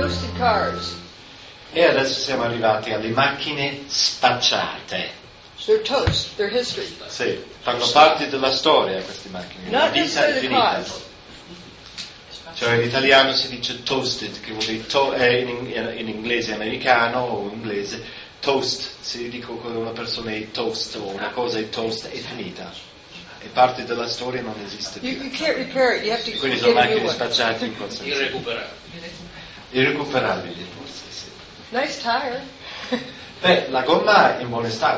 toasted cars. E adesso siamo arrivati alle macchine spacciate. They're toast. They're history. Sì, fanno parte della storia queste macchine. Una Not vita necessarily the infinita. cause. Cioè in italiano si dice toasted, che vuol dire in inglese americano o inglese, toast, se dico che una persona è toast o una cosa è toast, è finita. È parte della storia, non esiste più. You can't repair it. You have to Quindi get sono a new macchine one. spacciate in cosa? Irrecuperabili, forse, sì. Nice tire. Beh, la gomma è in buono stato.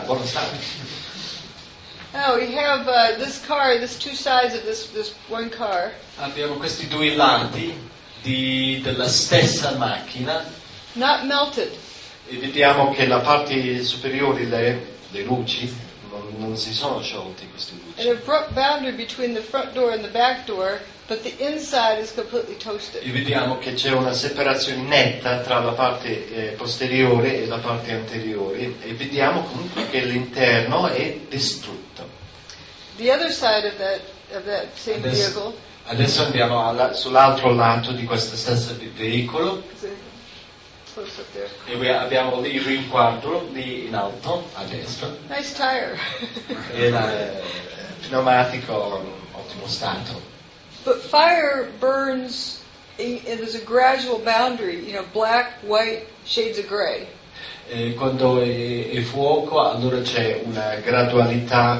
Oh, we have this car. There's two sides of this one car. Abbiamo questi due lati della stessa macchina Not melted. e vediamo che la parte superiore, le luci, non si sono sciolte queste luci. An abrupt boundary between the front door and the back door, but the inside is completely toasted. E vediamo che c'è una separazione netta tra la parte posteriore e la parte anteriore e vediamo comunque che l'interno è distrutto. The other side of that same vehicle. Adesso andiamo sull'altro lato di questo stesso veicolo Close up there. e abbiamo il rinquadro lì in alto a destra. Nice tire. E il pneumatico ottimo stato. But fire burns. There's a gradual boundary. Black, white, shades of gray. Quando è fuoco allora c'è una gradualità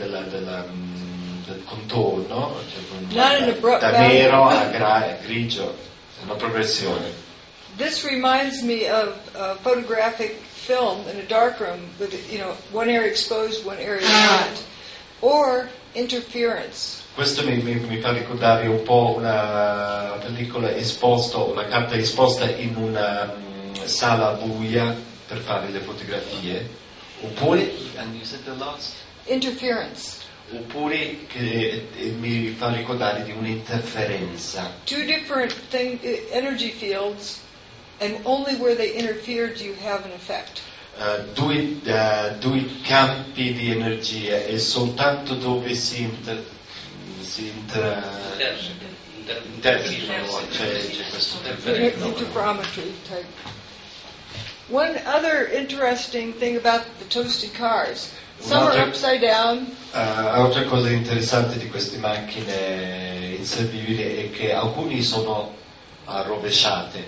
del contorno, cioè da nero a grigio, una progressione. This reminds me of photographic film in a darkroom with one area exposed, one area not, or interference. Questo mi fa ricordare un po' una pellicola esposta, una carta esposta in una sala buia per fare le fotografie, oppure Interference. Oppure che mi fa ricordare di un'interferenza. Two different energy fields, and only where they interfere do you have an effect. Due campi di energia e soltanto dove si interferiscono, c'è questo interferenza. Interferometry type. One other interesting thing about the toasted cars. Some are upside down. Altra cosa interessante di queste macchine inservibili è che alcuni sono rovesciate.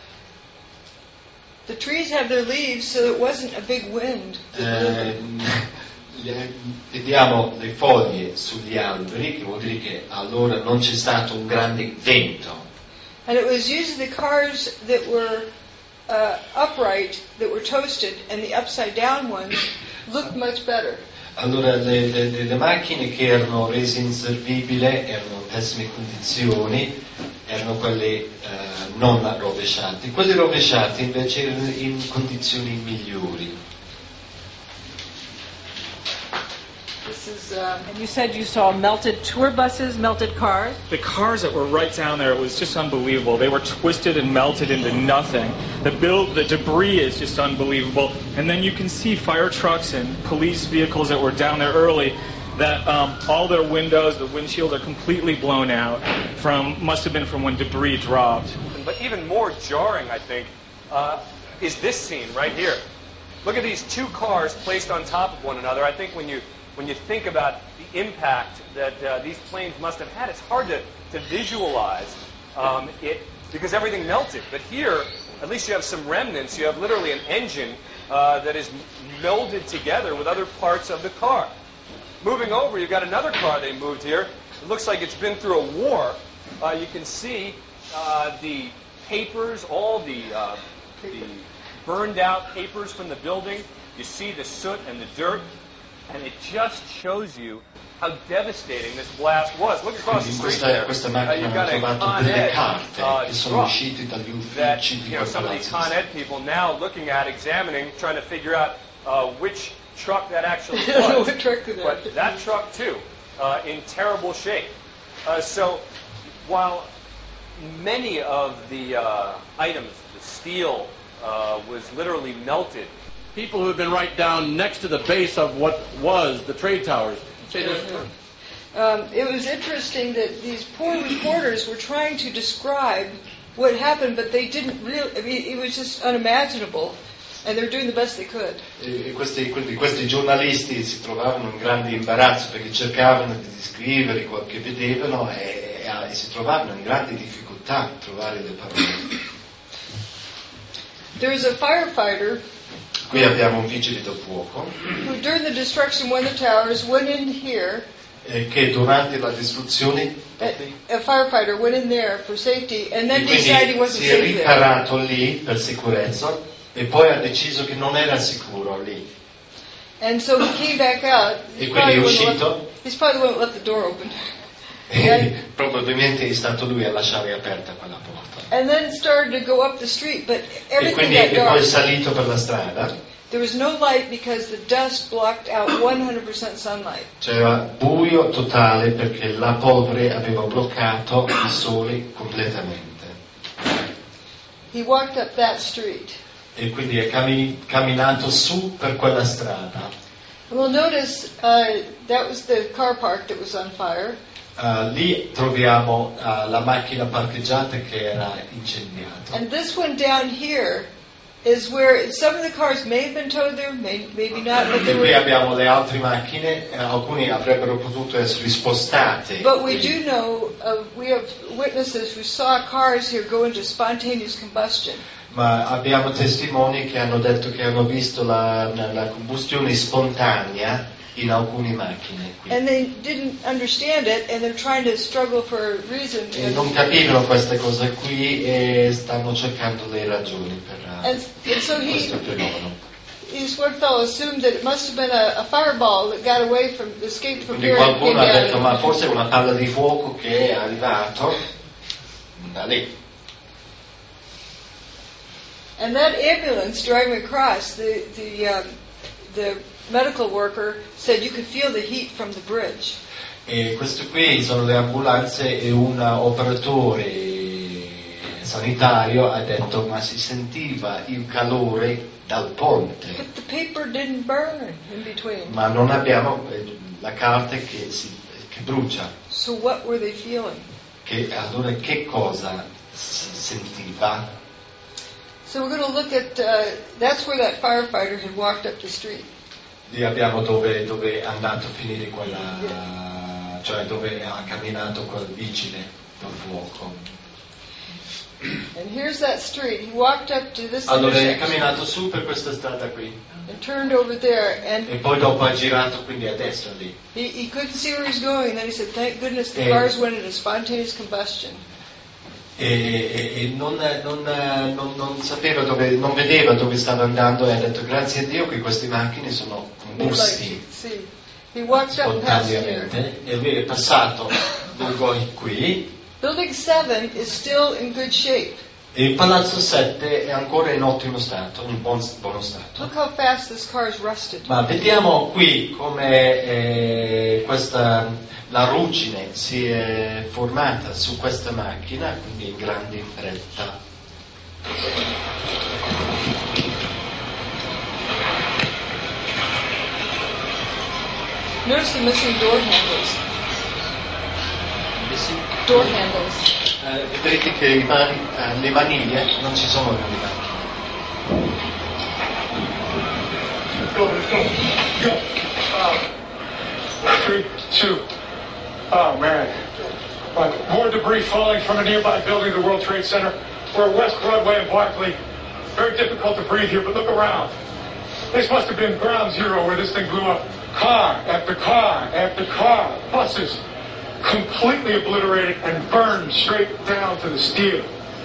The trees have their leaves, so it wasn't a big wind. Vediamo le foglie sugli alberi, che vuol dire che allora non c'è stato un grande vento. And it was usually the cars that were upright, that were toasted, and the upside down ones looked much better. Allora le macchine che erano rese inservibili erano in pessime condizioni, erano quelle non rovesciate. Quelle rovesciate invece erano in condizioni migliori. And you said you saw melted tour buses, melted cars? The cars that were right down there, it was just unbelievable. They were twisted and melted into nothing. The debris is just unbelievable. And then you can see fire trucks and police vehicles that were down there early that all their windows, the windshields are completely blown out must have been from when debris dropped. But even more jarring, I think, is this scene right here. Look at these two cars placed on top of one another. I think when you think about the impact that these planes must have had, it's hard to visualize it because everything melted. But here, at least you have some remnants. You have literally an engine that is melded together with other parts of the car. Moving over, you've got another car they moved here. It looks like it's been through a war. You can see the papers, all the burned out papers from the building. You see the soot and the dirt. And it just shows you how devastating this blast was. Look across the street there. Questa macchina You've got hanno a trovato Con delle Ed carte che sono truck uscite dagli that, uffici di some of the Con Palazzo. Ed people now looking at, examining, trying to figure out which truck that actually was. What truck is that? But that truck too, in terrible shape. So while many of the items, the steel was literally melted. People who had been right down next to the base of what was the trade towers. Say this. It was interesting that these poor reporters were trying to describe what happened, but they didn't really, I mean, it was just unimaginable, and they're doing the best they could. E questi giornalisti si trovavano in grande imbarazzo perché cercavano di descrivere quello che vedevano e si trovavano in grande difficoltà a trovare le parole. There was a firefighter Qui abbiamo un vigile del fuoco who, during the destruction, one of the towers went in here. che durante la distruzione A firefighter went in there for safety, and then quindi decided he wasn't si è safe there. riparato lì per sicurezza e poi ha deciso che non era sicuro lì. And so he came back out. E quindi è uscito. He's probably the one that left the door open. E probabilmente è stato lui a lasciare aperta quella porta. And then started to go up the street, but E everything quindi got è poi dark. salito per la strada. There was no light because the dust blocked out 100% sunlight. C'era buio totale perché la polvere aveva bloccato il sole completamente. He walked up that street. E quindi è camminato su per quella strada. And we'll notice that was the car park that was on fire. Lì troviamo la macchina parcheggiata che era incendiata. And this one down here is where some of the cars may have been towed there, maybe not, but E they qui were. abbiamo le altre macchine, alcuni avrebbero potuto essere spostate. But we do know, we have witnesses who saw cars here go into spontaneous combustion. Ma abbiamo testimoni che hanno detto che hanno visto la combustione spontanea in alcune macchine qui. And they didn't understand it, and they're trying to struggle for a reason. E non capivano queste cose qui e stanno cercando le ragioni per And so questo fenomeno. this one fellow assumed that it must have been a fireball that got away from, escaped from Quindi here and came qualcuno ha detto down. ma forse è una palla di fuoco che è arrivato da lì. And that ambulance driving across, the medical worker said you could feel the heat from the bridge. E queste qui sono le ambulanze e un operatore sanitario ha detto ma si sentiva il calore dal ponte, But the paper didn't burn in between. ma non abbiamo la carta che brucia. So what were they feeling? Allora che cosa si sentiva? So we're going to look at, that's where that firefighter had walked up the street. Lì abbiamo dove è andato a finire quella, cioè dove ha camminato quel vigile del fuoco. And here's that street. He walked up to this Allora è intersection camminato su per questa strada qui and turned over there, and e poi dopo ha girato quindi a destra lì. he couldn't see where he was going. And then he said, thank goodness the Eh. cars went into spontaneous combustion. E non sapeva non vedeva dove stava andando e ha detto grazie a Dio che queste macchine sono combusti See, he walked up past here. spontaneamente e lui è passato lungo qui Building 7 is still in good shape. e il palazzo 7 è ancora in ottimo stato, in buono stato. Look how fast this car is rusted. Ma vediamo qui come la ruggine si è formata su questa macchina, quindi in grande fretta. Notice the missing door handles. Door handles. Vedrete che le maniglie non ci sono nelle macchine. Go. 3, 2. Oh, man. More debris falling from a nearby building, the World Trade Center. We're at West Broadway and Barclay. Very difficult to breathe here, but look around. This must have been ground zero where this thing blew up. Car after car after car. Buses completely obliterated and burned straight down to the steel.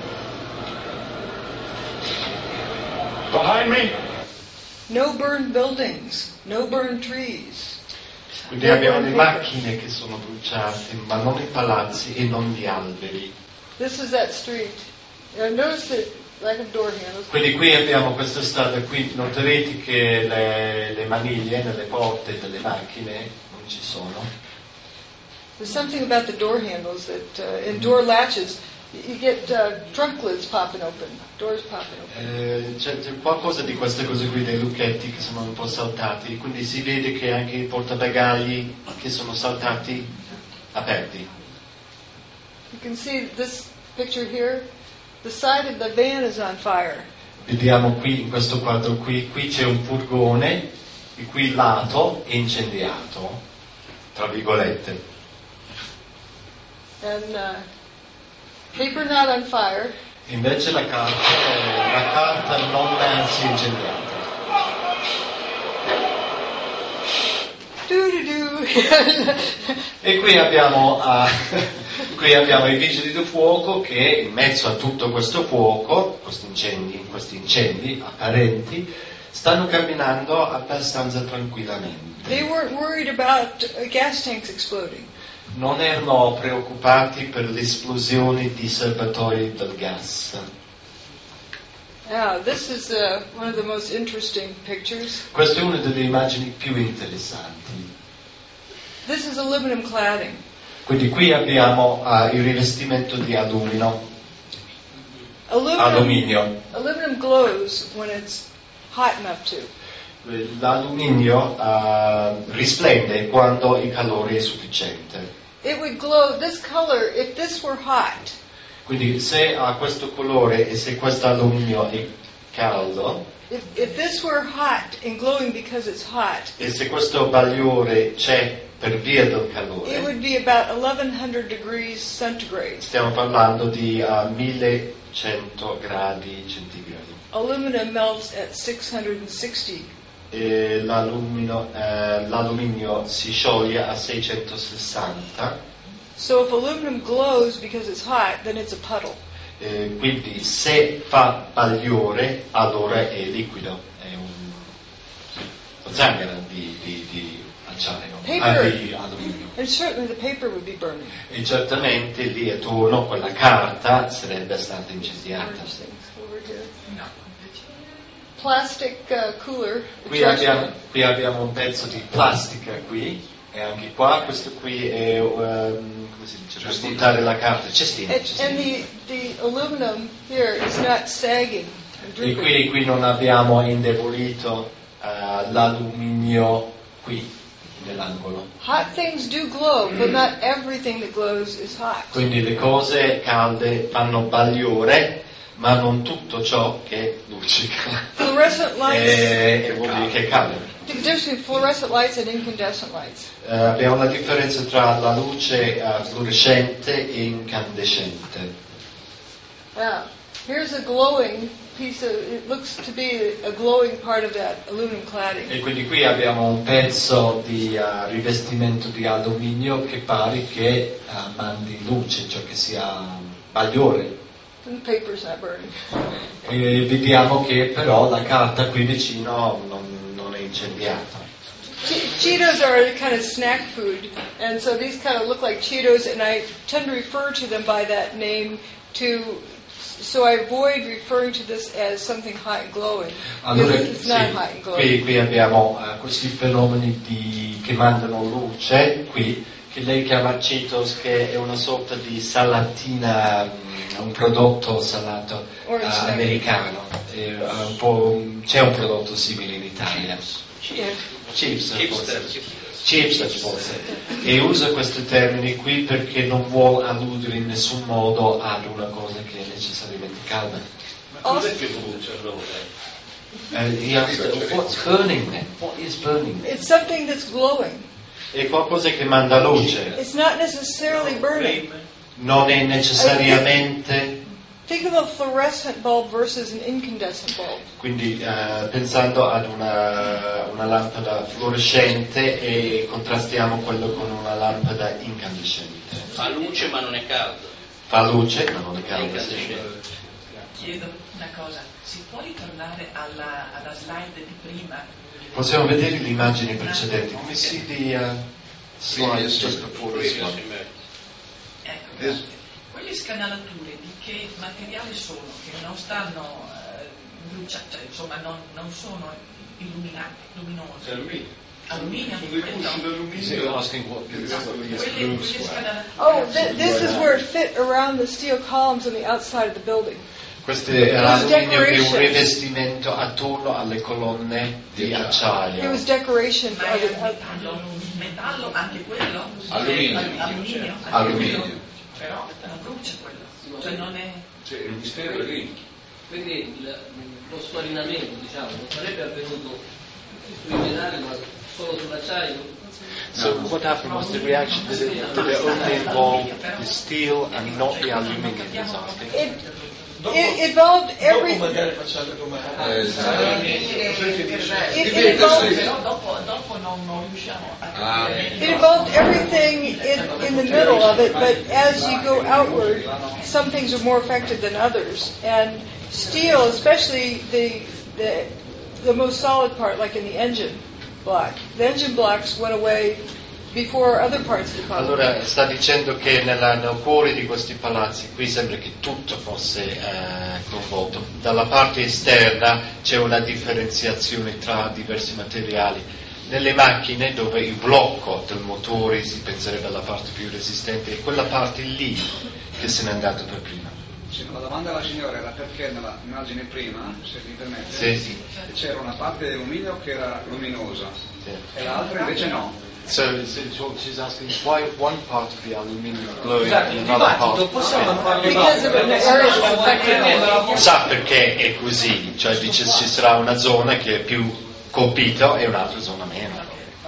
Behind me, No burned buildings. No burned trees. Quindi abbiamo le macchine che sono bruciate, ma non i palazzi e non gli alberi. This is that street. Notice the lack of door handles. Quindi qui abbiamo questa strada, qui noterete che le maniglie nelle porte delle macchine non ci sono. There's something about the door handles that in door latches you get trunk lids popping open, doors popping open. C'è qualcosa di queste cose qui, dei lucchetti che sono un po' saltati, quindi si vede che anche i portabagagli che sono saltati aperti. You can see this picture here. the side of the van is on fire. Vediamo qui, in questo quadro qui c'è un furgone, il cui lato è incendiato, tra virgolette. And paper not on fire. Invece la carta non si è incendiata. E qui abbiamo i vigili del fuoco che in mezzo a tutto questo fuoco, questi incendi apparenti, stanno camminando abbastanza tranquillamente. They weren't worried about gas tanks exploding. Non erano preoccupati per le esplosioni di serbatoi del gas. Now, this is one of the most interesting pictures. Questa è una delle immagini più interessanti. This is aluminum cladding. Quindi qui abbiamo il rivestimento di alluminio. Aluminum glows when it's hot enough to. L'alluminio risplende quando il calore è sufficiente. It would glow this color if this were hot. Quindi se ha questo colore e se questo alluminio è caldo, if this were hot and glowing because it's hot, e se questo bagliore c'è per via del it calore, would be about 1100 degrees centigrade. stiamo parlando di 1100 gradi centigradi. Aluminum melts at 660. E l'alluminio si scioglie a 660. So if aluminum glows because it's hot, then it's a puddle. Quindi se fa bagliore, allora è liquido, è un zanghera di acciaio, di alluminio. And certainly the paper would be burning. E certamente lì attorno quella carta sarebbe stata incendiata. Over here. Plastic cooler. Qui abbiamo un pezzo di plastica qui, e anche qua, questo qui è, come si dice, per spuntare la carta, cestino. And the aluminum here is not sagging and E drooping. qui non abbiamo indebolito l'alluminio qui, nell'angolo. Hot things do glow, but not everything that glows is hot. Quindi le cose calde fanno bagliore, ma non tutto ciò che luccica. Fluorescent lights. E vuol dire che è caldo. The difference between fluorescent lights and incandescent lights. Abbiamo la differenza tra la luce fluorescente e incandescente. Now, here's a glowing piece of, it looks to be a glowing part of that aluminum cladding. E quindi qui abbiamo un pezzo di rivestimento di alluminio che pare che mandi luce, cioè che sia bagliore. And the paper's not burning. E vediamo che però la carta qui vicino non è incendiata. Cheetos are a kind of snack food, and so these kind of look like Cheetos, and I tend to refer to them by that name so I avoid referring to this as something hot and glowing. Allora, It's not hot and glowing. qui abbiamo questi fenomeni che mandano luce, qui, che lei chiama Cheetos, che è una sorta di salatina, un prodotto salato americano. C'è un prodotto simile in Italia. Chips forse. E usa questi termini qui perché non vuole alludere in nessun modo ad una cosa che è necessariamente calda. He asked, what's burning then? What is burning? It's something that's glowing. È qualcosa che manda luce. It's not necessarily burning. Non è necessariamente. Think of a fluorescent bulb versus an incandescent bulb. Quindi pensando ad una lampada fluorescente e contrastiamo quello con una lampada incandescente. Fa luce ma non è caldo. Fa luce ma non è caldo. Chiedo una cosa, si può ritornare alla slide di prima? Possiamo vedere le immagini precedenti. Come si slides just before this one? Ecco, quelle scanalature di che materiale sono? Che non stanno bruciate, insomma non sono illuminate, luminose. Alluminio? Oh, this is where it fit around the steel columns on the outside of the building. Questo è l'alluminio che è un rivestimento attorno alle colonne di acciaio. It was decoration. Ma è metallo anche quello? Alluminio. Alluminio. Alluminio. Però non brucia quello. Cioè non è... Il mistero è lì. Quindi lo sfarinamento, diciamo, non sarebbe avvenuto sui metalli ma solo sull'acciaio? So what happened was the reaction, did it only involve the steel and not the aluminium, he's asking? It involved everything. It involved everything in the middle of it, but as you go outward, some things are more affected than others. And steel, especially the most solid part, like in the engine block, the engine blocks went away before other parts of the palace. Allora sta dicendo che nel cuore di questi palazzi qui sembra che tutto fosse coinvolto. Dalla parte esterna c'è una differenziazione tra diversi materiali. Nelle macchine dove il blocco del motore si penserebbe alla parte più resistente, è quella parte lì che se n'è andato per prima. Sì, la domanda alla signora era perché nella immagine prima, se mi permette, sì. C'era una parte di alluminio che era luminosa e l'altra invece no. So she's asking why one part of the aluminium glowing and another part. Because of an area that's affected. Sa perché è così, cioè dice ci sarà una zona che è più colpita e un'altra zona meno.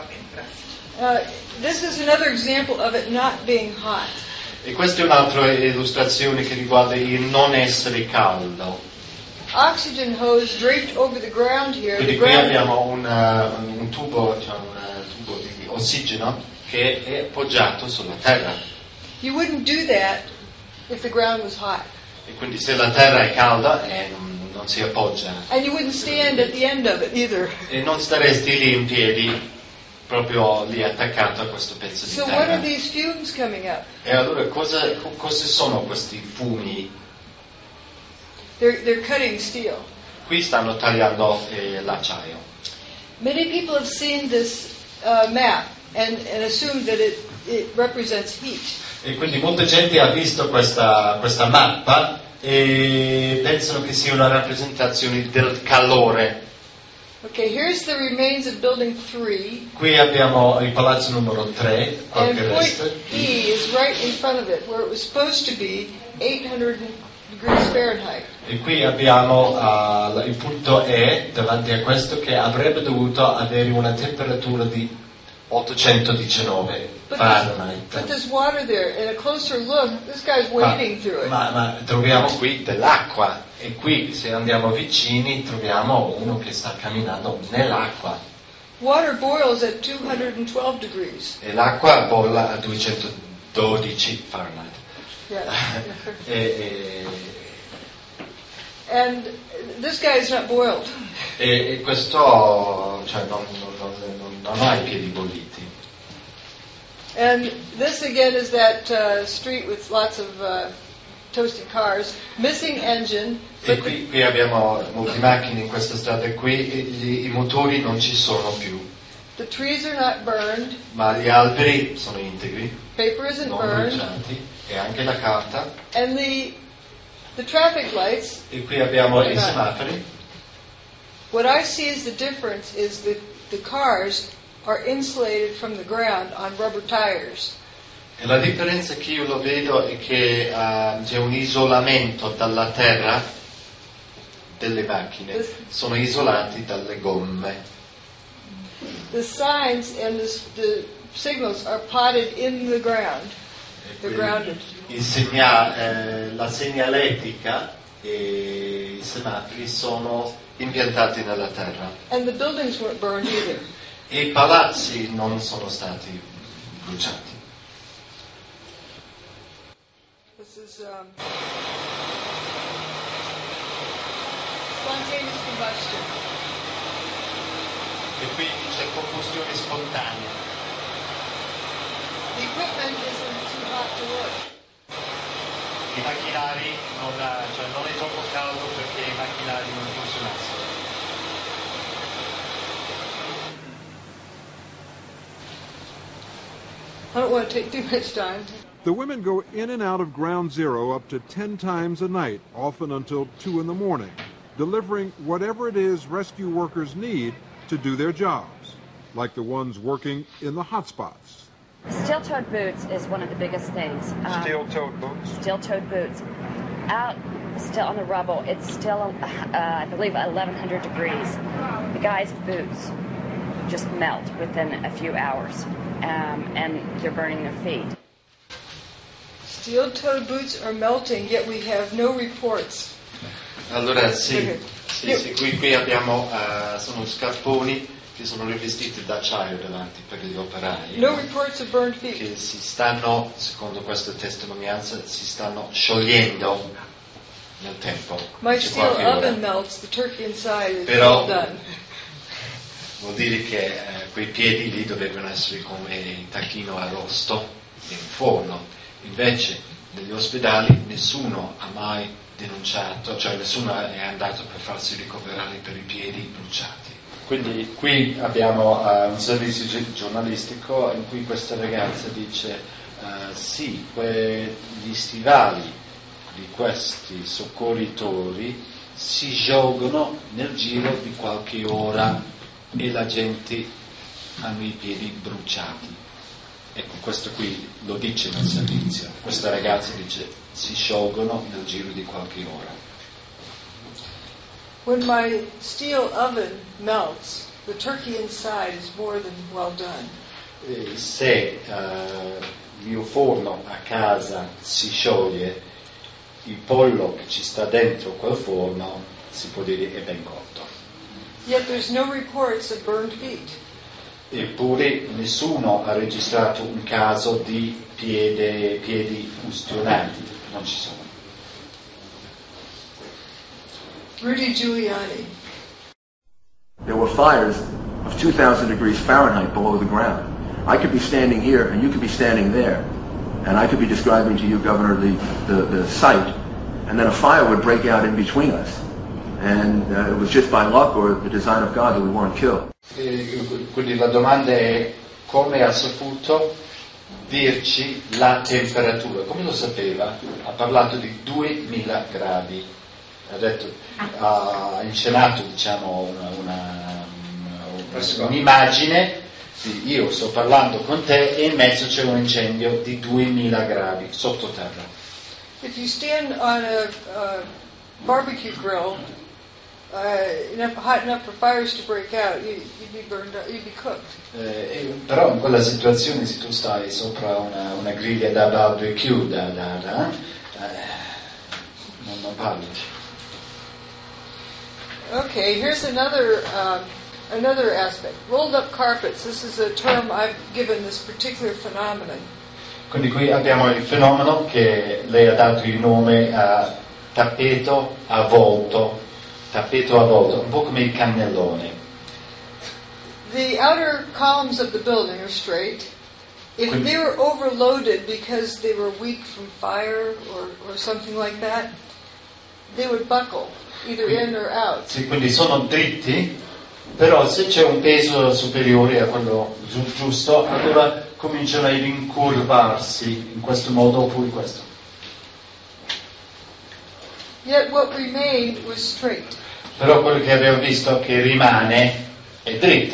This is another example of it not being hot. E questa è un'altra illustrazione che riguarda il non essere caldo. Oxygen hose draped over the ground here. Quindi qui abbiamo un tubo, cioè un tubo di ossigeno che è appoggiato sulla terra. You wouldn't do that if the ground was hot. E quindi se la terra è calda non si appoggia. And you wouldn't stand at the end of it either. E non staresti lì in piedi, proprio lì attaccato a questo pezzo di So terra. what are these fumes coming up? E allora cosa sono questi fumi? They're cutting steel. Qui stanno tagliando l'acciaio. Many people have seen this map and assumed that it represents heat. E quindi molta gente ha visto questa mappa e pensano che sia una rappresentazione del calore. Okay, here's the remains of building 3. Qui abbiamo il palazzo numero 3, and point E is right in front of it, where it was supposed to be 800 degrees Fahrenheit. E qui abbiamo il punto E davanti a questo che avrebbe dovuto avere una temperatura di 819 Fahrenheit. But there's water there. In a closer look, this guy's wading through it. Ma troviamo qui dell'acqua e qui se andiamo vicini troviamo uno che sta camminando nell'acqua. Water boils at 212 degrees. E l'acqua bolla a 212 Fahrenheit. Yeah. And this guy is not boiled. E questo cioè, non ha i piedi bolliti. And this again is that street with lots of toasted cars, missing engine. E qui abbiamo molte macchine in questa strada qui, i motori non ci sono più. The trees are not burned. Ma gli alberi sono integri. Paper isn't non burned. bruciati, e anche la carta. And the traffic lights. E qui abbiamo i semafori. What I see as the difference is the cars are insulated from the ground on rubber tires. E la differenza che io lo vedo è che c'è un isolamento dalla terra delle macchine, sono isolati dalle gomme. The signs and the signals are potted in the ground. They're grounded. La segnaletica e i semafori sono impiantati nella terra. And the buildings weren't burned either. E i palazzi non sono stati bruciati. This is spontaneous combustion. E qui c'è combustione spontanea. The equipment isn't too hot to work. I macchinari non è troppo caldo perché i macchinari non funzionassero. I don't want to take too much time. The women go in and out of Ground Zero up to 10 times a night, often until 2 in the morning, delivering whatever it is rescue workers need to do their jobs, like the ones working in the hotspots. Steel-toed boots is one of the biggest things. Steel-toed boots? Steel-toed boots. Out still on the rubble. It's still, I believe, 1,100 degrees. The guy's boots just melt within a few hours, and they're burning their feet. Steel-toed boots are melting, yet we have no reports. Allora sì, qui abbiamo sono scarponi che sono rivestiti d'acciaio davanti per gli operai. No reports of burned feet. Che si stanno, secondo questa testimonianza, si stanno sciogliendo nel tempo. My steel oven melts, the turkey inside is Però, well done. Vuol dire che quei piedi lì dovrebbero essere come il tacchino arrosto in forno. Invece negli ospedali nessuno ha mai denunciato, cioè nessuno è andato per farsi ricoverare per i piedi bruciati. Quindi qui abbiamo un servizio giornalistico in cui questa ragazza dice sì, gli stivali di questi soccorritori si sciolgono nel giro di qualche ora e la gente hanno i piedi bruciati. Ecco, questo qui lo dice nel servizio. Questa ragazza dice si sciolgono nel giro di qualche ora. When my steel oven melts, the turkey inside is more than well done. Se il mio forno a casa si scioglie, il pollo che ci sta dentro quel forno si può dire è ben cotto. Yet there's no reports of burned feet. Eppure nessuno ha registrato un caso di piedi ustionati, non ci sono. Rudy Giuliani. There were fires of 2,000 degrees Fahrenheit below the ground. I could be standing here and you could be standing there, and I could be describing to you, Governor, the site, and then a fire would break out in between us. And it was just by luck or the design of God that we weren't killed. Quindi la domanda è come ha saputo dirci la temperatura, come lo sapeva? Ha parlato di 2000 gradi, ha inscenato diciamo un'immagine di io sto parlando con te e in mezzo c'è un incendio di 2000 gradi sottoterra. If you stand on a barbecue grill hot enough for fires to break out, you'd be burned up, you'd be cooked. Però in quella situazione se tu stai sopra una griglia da barbecue non parli. Okay, here's another aspect. Rolled up carpets. This is a term I've given this particular phenomenon. Quindi qui abbiamo il fenomeno che lei ha dato il nome a tappeto avvolto, un po' come il cannellone. The outer columns of the building are straight. If they were overloaded because they were weak from fire or something like that, they would buckle, either in or out. Sì, quindi sono dritti, però se c'è un peso superiore a quello giusto, allora cominciano a rincurvarsi in questo modo oppure in questo. Yet what remained was straight. Però quello che abbiamo visto che rimane è dritto.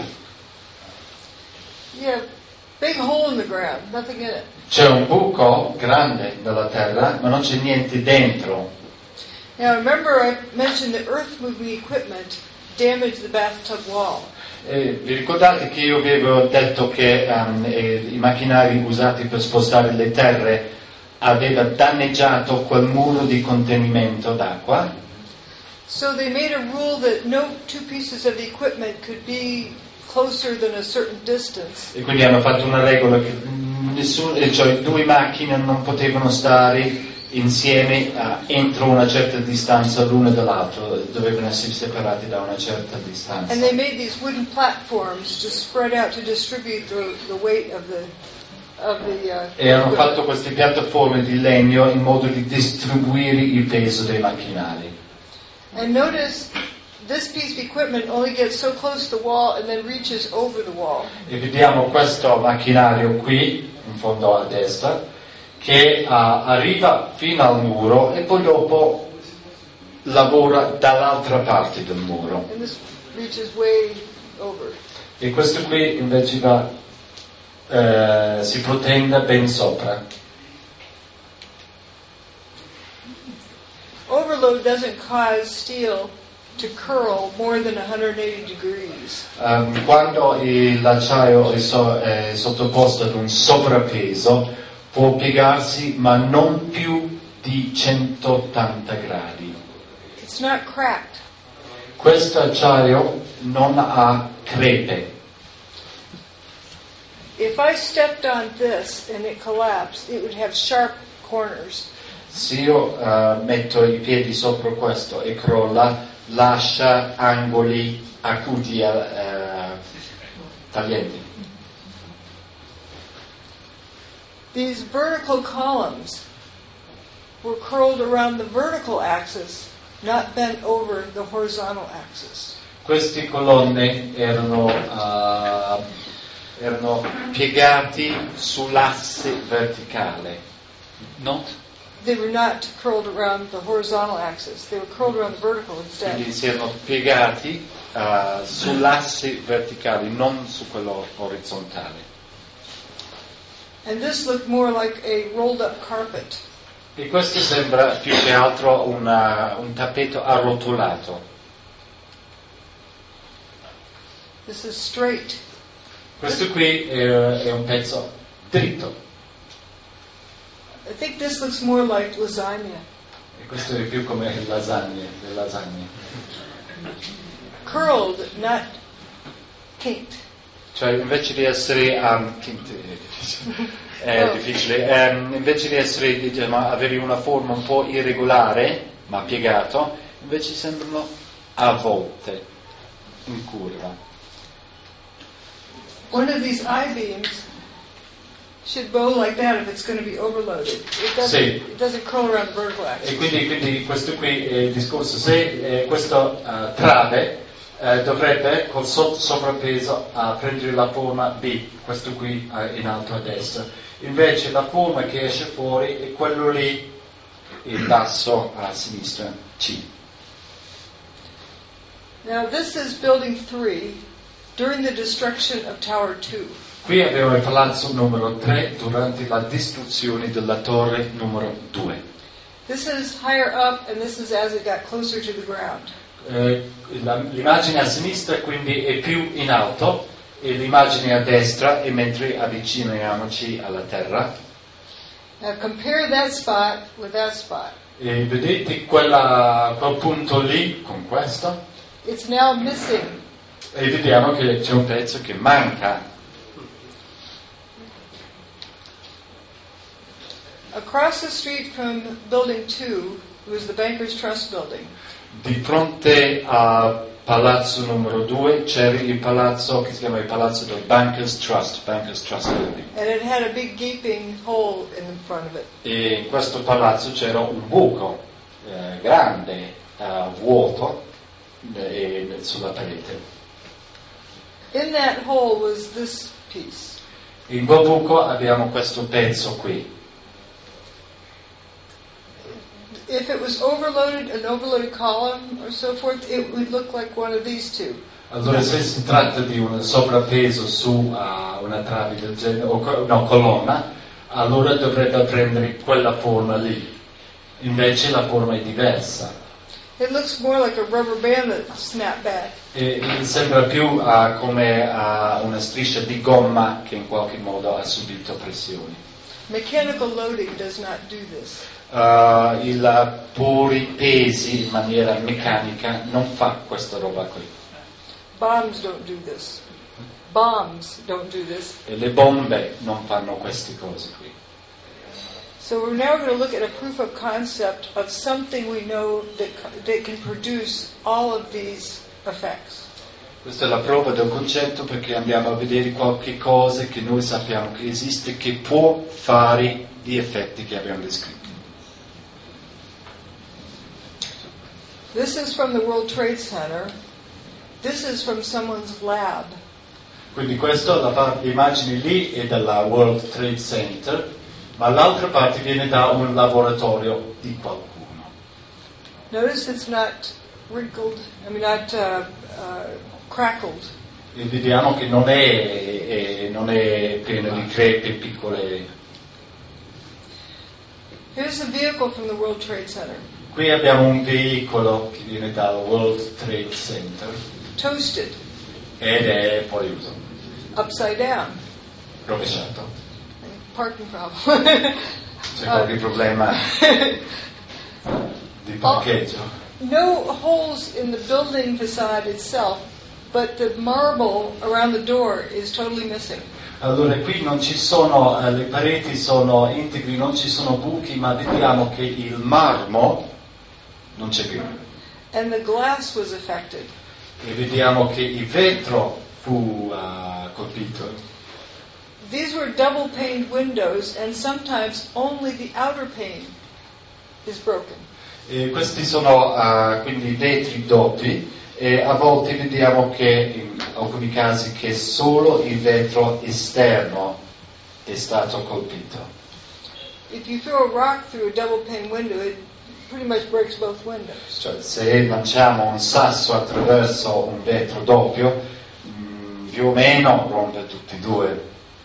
Yeah, big hole in the ground, nothing in it. C'è un buco grande nella terra, ma non c'è niente dentro. Now remember I mentioned the earth-moving equipment damaged the bathtub wall. Vi ricordate che io avevo detto che i macchinari usati per spostare le terre aveva danneggiato quel muro di contenimento d'acqua? So they made a rule that no two pieces of the equipment could be closer than a certain distance. E quindi hanno fatto una regola che cioè due macchine non potevano stare insieme entro una certa distanza l'una dall'altro, dovevano essere separati da una certa distanza. And they made these wooden platforms to spread out to distribute the weight of the e hanno fatto queste piattaforme di legno in modo di distribuire il peso dei macchinari. And notice this piece of equipment only gets so close to the wall and then reaches over the wall. E vediamo questo macchinario qui, in fondo a destra, che arriva fino al muro e poi dopo lavora dall'altra parte del muro. And this reaches way over. E questo qui invece va, si protende ben sopra. Over overload doesn't cause steel to curl more than 180 degrees. Quando l'acciaio è sottoposto ad un sovrappeso, può piegarsi, ma non più di 180 gradi. It's not cracked. Questo acciaio non ha crepe. If I stepped on this and it collapsed, it would have sharp corners. Se io metto i piedi sopra questo e crolla, lascia angoli acuti taglienti. These vertical columns were curled around the vertical axis, not bent over the horizontal axis. Queste colonne erano piegati sull'asse verticale. They were not curled around the horizontal axis. They were curled around the vertical instead. Quindi si erano piegati sull'asse verticale, non su quello orizzontale. And this looked more like a rolled up carpet. E questo sembra più che altro un tappeto arrotolato. This is straight. Questo qui è un pezzo dritto. I think this looks more like lasagna. E questo è più come le lasagne. Curled, not kinked. Cioè invece di essere difficile, invece di essere, diciamo, avere una forma un po' irregolare, ma piegato, invece sembrano avvolte in curva. One of these I-beams should bow like that if it's going to be overloaded. It doesn't curl around the vertical axis. E quindi questo qui è il discorso. Se questo trave dovrebbe col sovrappeso prendere la forma B, questo qui in alto a destra. Invece la forma che esce fuori è quello lì in basso a sinistra, C. Now this is building 3 during the destruction of Tower 2. Qui abbiamo il palazzo numero 3 durante la distruzione della torre numero 2. This is higher up and this is as it got closer to the ground. L'immagine a sinistra quindi è più in alto e l'immagine a destra è mentre avviciniamoci alla terra. Now compare that spot with that spot. E vedete quel punto lì con questo? It's now missing. E vediamo che c'è un pezzo che manca. Across the street from building 2 was the Bankers Trust building. Di fronte a palazzo numero 2 c'era il palazzo che si chiama il palazzo del Bankers Trust building. And it had a big gaping hole in front of it. E in questo palazzo c'era un buco grande, vuoto, sulla parete. In that hole was this piece. In quel buco abbiamo questo pezzo qui. If it was overloaded, an overloaded column or so forth, it would look like one of these two. Allora se si tratta di un sovrappeso su una trave del genere, o una colonna, allora dovrebbe prendere quella forma lì. Invece la forma è diversa. It looks more like a rubber band that snapped back. E sembra più come una striscia di gomma che in qualche modo ha subito pressioni. Mechanical loading does not do this. Il porre pesi in maniera meccanica non fa questa roba qui. Bombs don't do this. Bombs don't do this. E le bombe non fanno queste cose qui. So we're now going to look at a proof of concept of something we know that can produce all of these effects. Questa è la prova del concetto perché andiamo a vedere qualche cosa che noi sappiamo che esiste che può fare gli effetti che abbiamo descritto. This is from the World Trade Center. This is from someone's lab. Quindi questa, l'immagine lì è dalla World Trade Center, ma l'altra parte viene da un laboratorio di qualcuno. Notice it's not wrinkled, not crackled. E vediamo che non è pieno di crepe piccole. Here's the vehicle from the World Trade Center. Qui abbiamo un veicolo che viene dal World Trade Center. Toasted. Ed è poi Upside down. rovesciato. Parking problem. C'è qualche problema di parcheggio? No holes in the building facade itself, but the marble around the door is totally missing. Allora qui non ci sono, le pareti sono integri, non ci sono buchi, ma vediamo che il marmo non c'è più. And the glass was affected. E vediamo che il vetro fu colpito. These were double paned windows, and sometimes only the outer pane is broken. E questi sono quindi vetri doppi e a volte vediamo che in alcuni casi che solo il vetro esterno è stato colpito. If you throw a rock through a double pane window, it pretty much breaks both windows. Cioè, se lanciamo un sasso attraverso un vetro doppio, più o meno rompe tutti e due.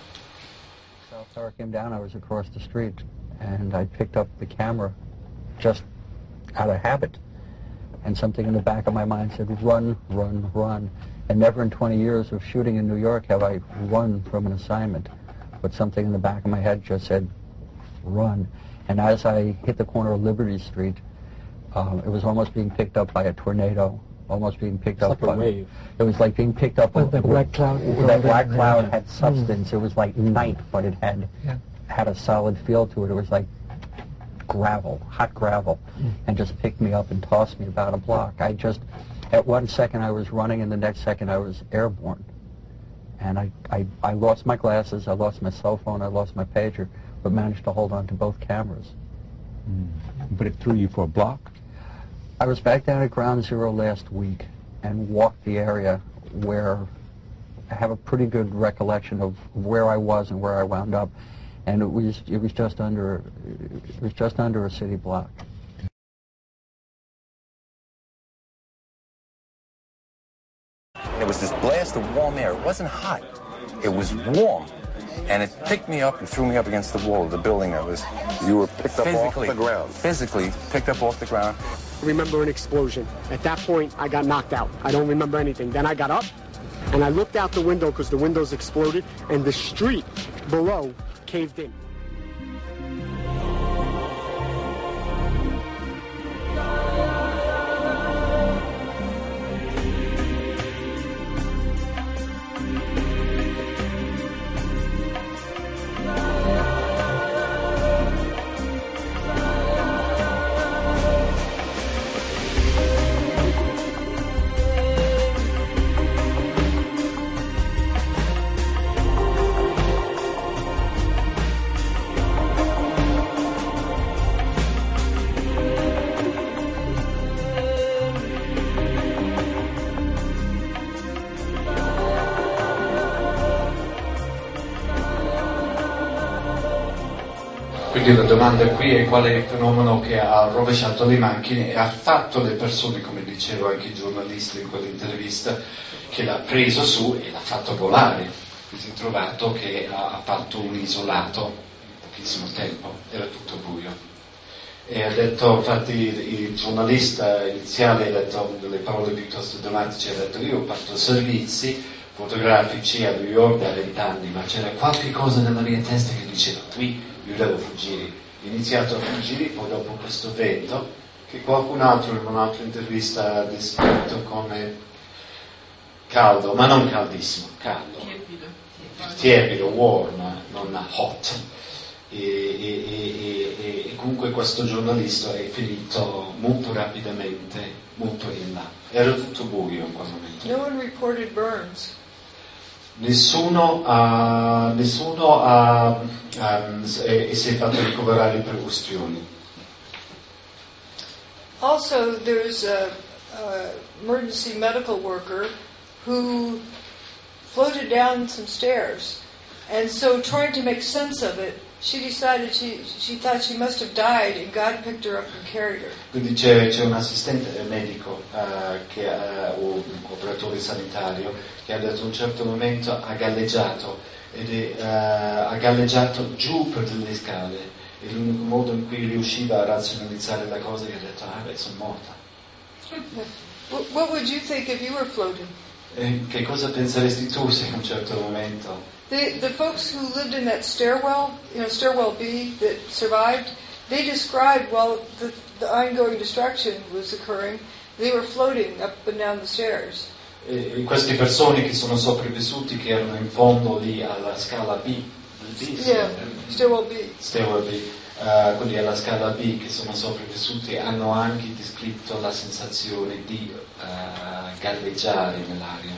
South Tower came down, I was across the street, and I picked up the camera just out of habit. And something in the back of my mind said, run, run, run. And never in 20 years of shooting in New York have I run from an assignment. But something in the back of my head just said, run. And as I hit the corner of Liberty Street, it was almost being picked up by a tornado, almost being picked up by a wave. It was like being picked up. The black cloud. That black cloud had substance. It was like night, but it had a solid feel to it. It was like gravel, hot gravel, and just picked me up and tossed me about a block. At one second I was running, and the next second I was airborne. And I lost my glasses, I lost my cell phone, I lost my pager, but managed to hold on to both cameras. But it threw you for a block? I was back down at Ground Zero last week and walked the area where I have a pretty good recollection of where I was and where I wound up. And it was just under a city block. It was this blast of warm air. It wasn't hot. It was warm. And it picked me up and threw me up against the wall of the building. You were picked up off the ground. Physically picked up off the ground. I remember an explosion. At that point, I got knocked out. I don't remember anything. Then I got up, and I looked out the window because the windows exploded, and the street below caved in. Quindi la domanda qui è qual è il fenomeno che ha rovesciato le macchine e ha fatto le persone, come diceva anche il giornalista in quell'intervista, che l'ha preso su e l'ha fatto volare. Si è trovato che ha fatto un isolato in pochissimo tempo, era tutto buio. E ha detto, infatti il giornalista iniziale ha detto delle parole piuttosto drammatiche, ha detto io ho fatto servizi fotografici a New York da 20 anni, ma c'era qualche cosa nella mia testa che diceva qui io devo fuggire. Ho iniziato a fuggire, poi dopo questo vento, che qualcun altro in un'altra intervista ha descritto come caldo, ma non caldissimo, caldo, tiepido, warm, non hot. E comunque questo giornalista è finito molto rapidamente, molto in là. Era tutto buio in quel momento. No one reported burns. Nessuno si è fatto ricoverare per ustioni. Also, there's a emergency medical worker who floated down some stairs, and so trying to make sense of it, she decided she thought she must have died, and God picked her up and carried her. Quindi c'è un assistente medico, un operatore sanitario, che ha detto a un certo momento ha galleggiato, ha galleggiato giù per delle scale e l'unico modo in cui riusciva a razionalizzare la cosa è che ha detto, sono morta. What would you think if you were floating? Che cosa penseresti tu se in un certo momento? The folks who lived in that stairwell, stairwell B that survived, they described while the ongoing destruction was occurring, they were floating up and down the stairs. E queste persone che sono sopravvissuti, che erano in fondo lì alla scala B, stairwell B. Stairwell B. Quelli alla scala B che sono sopravvissuti hanno anche descritto la sensazione di galleggiare nell'aria.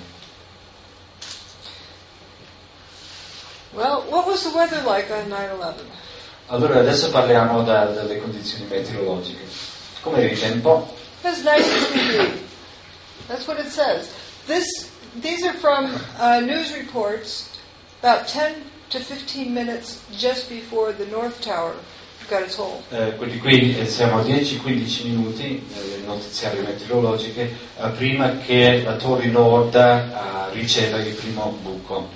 Well, what was the weather like on 9/11? Allora adesso parliamo delle condizioni meteorologiche. Come era il tempo? It was 92 degrees. That's what it says. These are from news reports about 10 to 15 minutes just before the North Tower got its hole. Quelli qui siamo a 10-15 minuti nelle notiziarie meteorologiche prima che la Torre Nord riceva il primo buco.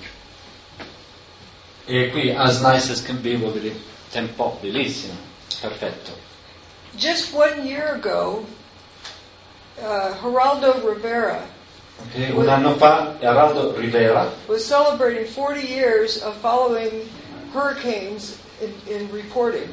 E qui as nice as can be vuol dire tempo bellissimo, perfetto. Just 1 year ago, Geraldo Rivera un anno fa Geraldo Rivera was celebrating 40 years of following hurricanes in reporting.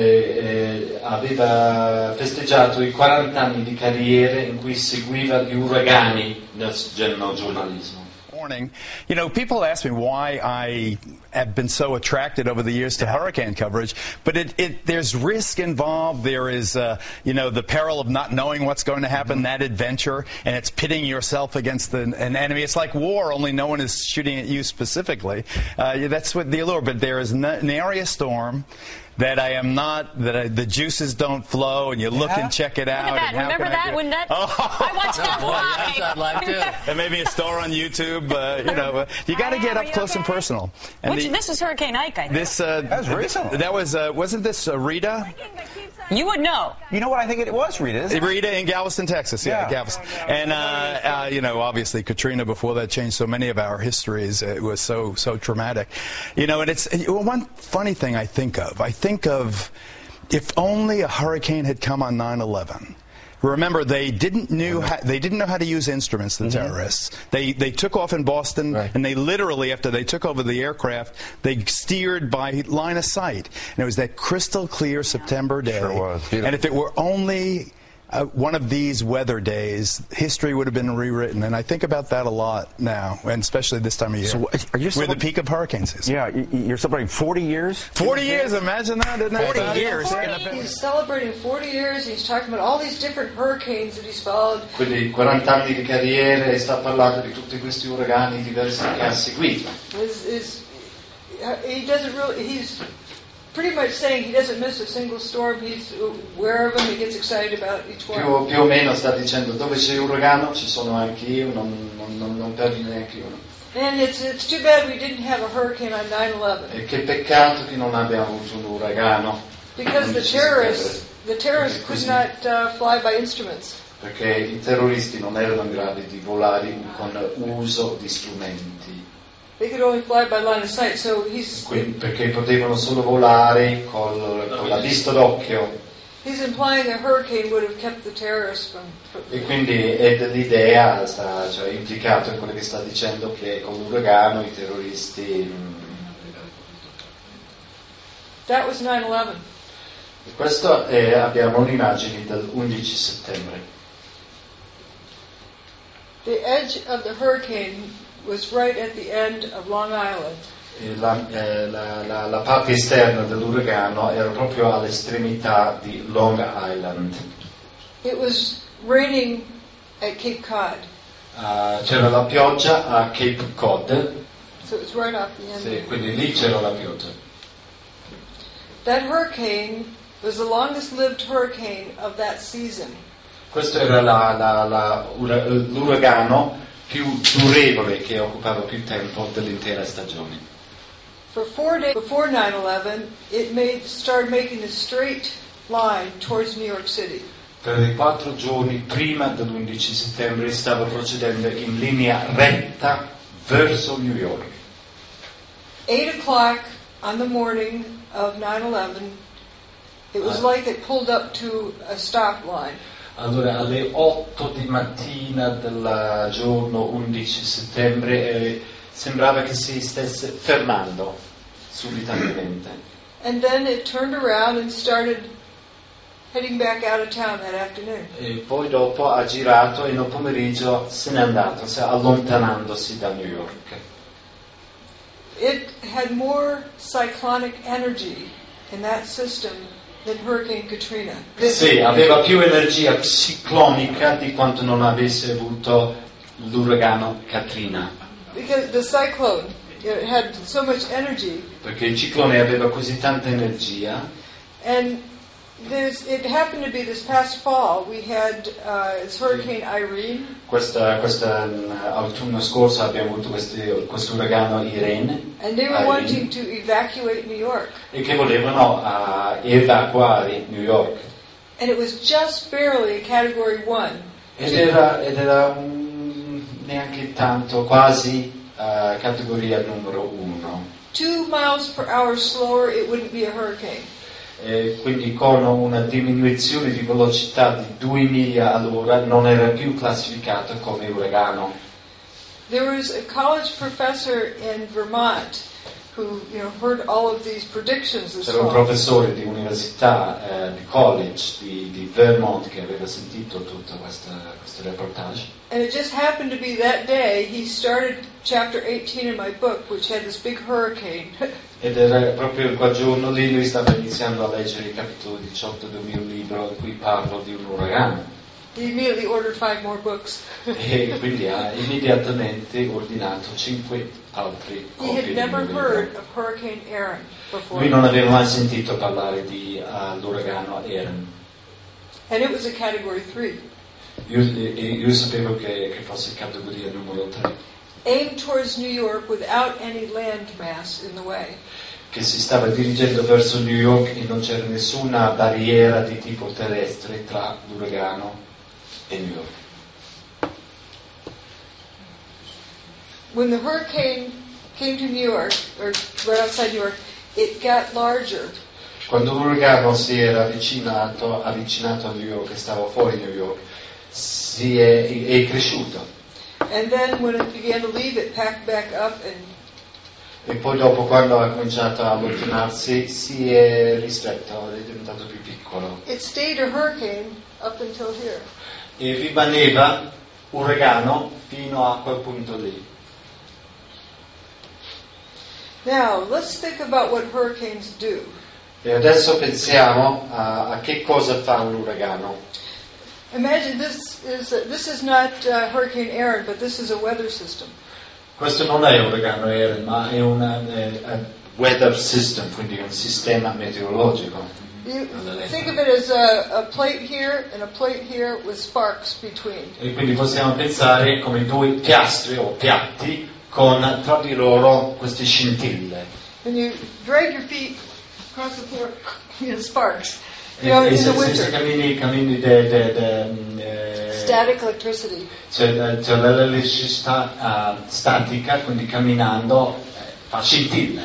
Aveva festeggiato i 40 anni di carriera in cui seguiva gli uragani nel giornalismo. You know, people ask me why I have been so attracted over the years to hurricane coverage, but there's risk involved. There is, the peril of not knowing what's going to happen, that adventure, and it's pitting yourself against an enemy. It's like war, only no one is shooting at you specifically. That's what the allure. But there is an area storm that the juices don't flow, and you look and check it out. Look at that. Remember that? When that? I watched that live. There may be a store on YouTube. You got to get up close and personal. And this was Hurricane Ike, I think. That was recent. That was, wasn't this Rita? You would know. You know what? I think it was Rita. Rita in Galveston, Texas. Yeah. Galveston. And obviously Katrina. Before that changed so many of our histories. It was so traumatic. And it's one funny thing I think of if only a hurricane had come on 9/11. Remember, they didn't know how to use instruments, the terrorists. They took off in Boston, and they literally, after they took over the aircraft, they steered by line of sight. And it was that crystal clear September day. Sure was. And if it were only one of these weather days, history would have been rewritten. And I think about that a lot now, and especially this time of year. So are you where the peak of hurricanes is. Yeah, you're celebrating 40 years? 40 years, imagine that, isn't it? 40 years. He's celebrating 40 years, he's talking about all these different hurricanes that he's followed. Quindi 40 anni di carriera e sta parlando di tutti questi uragani diversi che ha seguito. He's pretty much saying he doesn't miss a single storm. He's aware of them. He gets excited about each one. Più o meno sta dicendo dove c'è un uragano ci sono anche io, non perdo neanche uno. And it's too bad we didn't have a hurricane on 9/11. E che peccato che non abbiamo avuto un uragano. Because the terrorists could not fly by instruments. Perché i terroristi non erano in grado di volare con uso di strumenti. They could only fly by line of sight, so perché potevano solo volare con la vista d'occhio. He's implying a hurricane would have kept the terrorists from. E quindi l'idea cioè implicato in quello che sta dicendo che con l'uragano i terroristi. That was 9/11. E questo abbiamo un'immagine del 11 settembre. The edge of the hurricane was right at the end of Long Island. La parte esterna dell'uragano era proprio all'estremità di Long Island. It was raining at Cape Cod. C'era la pioggia a Cape Cod. So it was right off the end. Sì, quindi lì c'era la pioggia. That hurricane was the longest lived hurricane of that season. Questo era l'uragano più durevole che occupava più tempo dell'intera stagione. For 4 days before 9/11, it started making a straight line towards New York City. Per i 4 giorni prima dell'11 settembre stava procedendo in linea retta verso New York. 8 o'clock on the morning of 9/11, It was like it pulled up to a stop line. Allora, alle 8 di mattina del giorno 11 settembre sembrava che si stesse fermando subitamente. And then it turned around and started heading back out of town that afternoon. E poi dopo ha girato e nel pomeriggio se n'è andato, allontanandosi da New York. It had more cyclonic energy in that system than Hurricane Katrina. Sì, aveva più energia ciclonica di quanto non avesse avuto l'uragano Katrina. Because the cyclone, it had so much energy. Perché il ciclone aveva così tanta energia. And it happened to be this past fall, we had it's Hurricane Irene. Autunno scorso abbiamo avuto questo uragano Irene. And they were wanting to evacuate New York. E che volevano evacuare New York. And it was just barely a Category 1. Ed era neanche tanto, quasi categoria numero 1. 2 miles per hour slower, it wouldn't be a hurricane. Quindi con una diminuzione di velocità di 2 miglia all'ora non era più classificato come uragano. There was a college professor in Vermont who heard all of these predictions this C'era un fall. professore di università, di college di Vermont che aveva sentito tutto questo reportage. And it just happened to be that day he started chapter 18 in my book, which had this big hurricane. Ed era proprio quel giorno lì lui stava iniziando a leggere il capitolo 18 del mio libro in cui parlo di un uragano. He immediately ordered 5 more books. E quindi ha immediatamente ordinato 5 altri He copie had del never mio libro. heard of Hurricane Aaron before. Lui non aveva mai sentito parlare di l'uragano Aaron. And it was a Category 3. Io sapevo che fosse categoria numero 3. Aimed towards New York without any land mass in the way. Che si stava dirigendo verso New York e non c'era nessuna barriera di tipo terrestre tra l'uragano e New York. When the hurricane came to New York, or right outside New York, it got larger. Quando l'uragano si era avvicinato a New York e stava fuori New York, è cresciuto. And then when it began to leave, it packed back up and E poi dopo, quando ha cominciato a allontanarsi, si è ristretto, è diventato più piccolo. it stayed a hurricane up until here. E rimaneva uragano fino a quel punto lì. Now, let's think about what hurricanes do. E adesso pensiamo a che cosa fa un uragano. Imagine this is not Hurricane Aaron, but this is a weather system. Questo non è un uragano Aaron, ma è un weather system, quindi un sistema meteorologico. You think of it as a plate here and a plate here with sparks between. E quindi possiamo pensare come 2 piastre o piatti con tra di loro queste scintille. When you drag your feet across the floor, you get sparks. In the winter. Cammini Static electricity. c'è l'elettricità statica, quindi camminando fa scintille.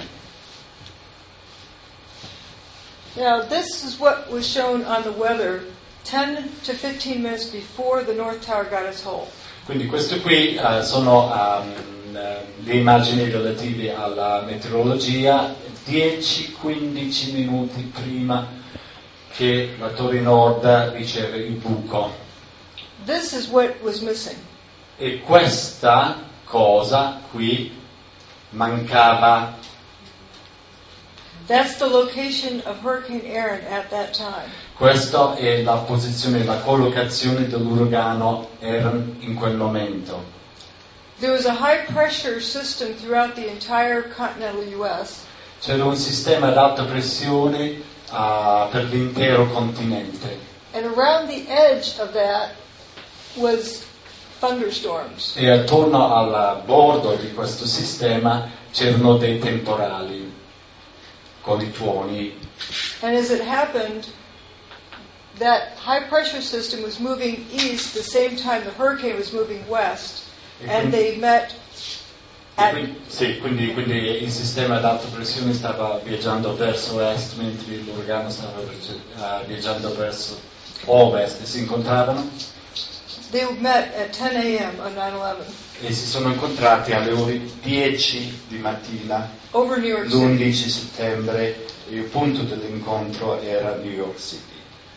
Now, this is what was shown on the weather 10 to 15 minutes before the North Tower got its hole. Quindi queste qui sono le immagini relative alla meteorologia 10-15 minuti prima che la Torre Nord riceve il buco. This is what was missing. E questa cosa qui mancava. That's the location of Hurricane Aaron at that time. Questa è la posizione, la collocazione dell'uragano Aaron in quel momento. There was a high pressure system throughout the entire continental US. C'era un sistema ad alta pressione per l'intero continente. And around the edge of that was thunderstorms. E attorno al bordo di questo sistema c'erano dei temporali con i tuoni. And as it happened, that high pressure system was moving east the same time the hurricane was moving west, and they met Quindi il sistema ad alta pressione stava viaggiando verso est, mentre l'uragano stava viaggiando verso ovest, e si incontravano? They met at 10 a.m. on 9/11. E si sono incontrati alle ore 10 di mattina, over New York l'11 settembre, e il punto dell'incontro era New York City.